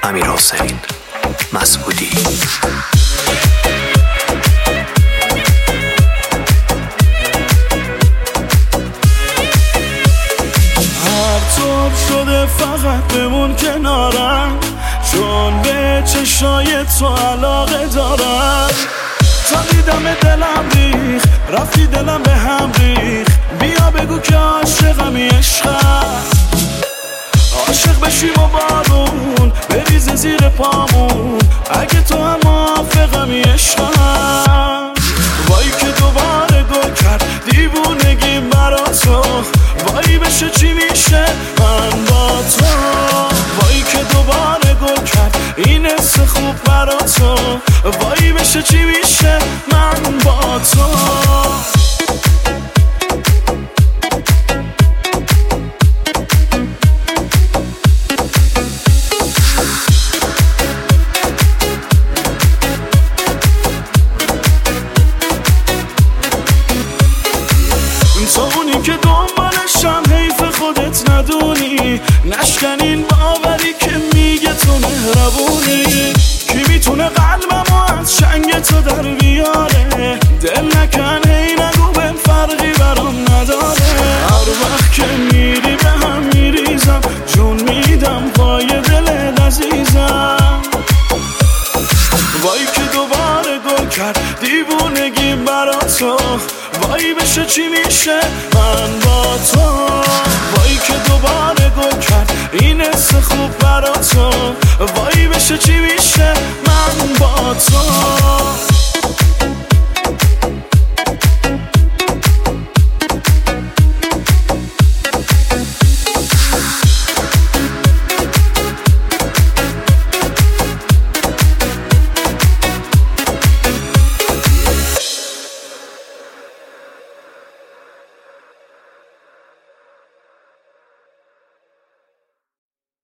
امیرحسین مسعودی. هر طور شده فقط بمون کنارم، چون به چشای تو علاقه دارم. تا دیدم دلم ریخ، رفتی دلم به هم ریخ. بیا بگو که عاشقمی عشقم، عاشق بشیم و بارون بریزه زیر پامون. اگه تو هم موافقمی عشقم، وای که دوباره گل کرد دیوونگیم برا تو. وای بشه چی میشه من با تو، وای که دوباره گل کرد این حس خوب برا تو. وای بشه چی میشه من با تو. تو اونی که دنبالشم، حیف خودت ندونی. نشکنین باوری که میگه تو مهربونی. کی میتونه قلبمو از چنگ تو در بیاره؟ دل نکن هی نگو بهم فرقی برام نداره. هر وقت که میری به هم میریزم، جون میدم پای دل عزیزم. وای که دوباره گل کرد دیوونگیم برا تو. وای بشه چی میشه من با تو. وای که دوباره گل کرد این حس خوب برا تو. وای بشه چی میشه من با تو.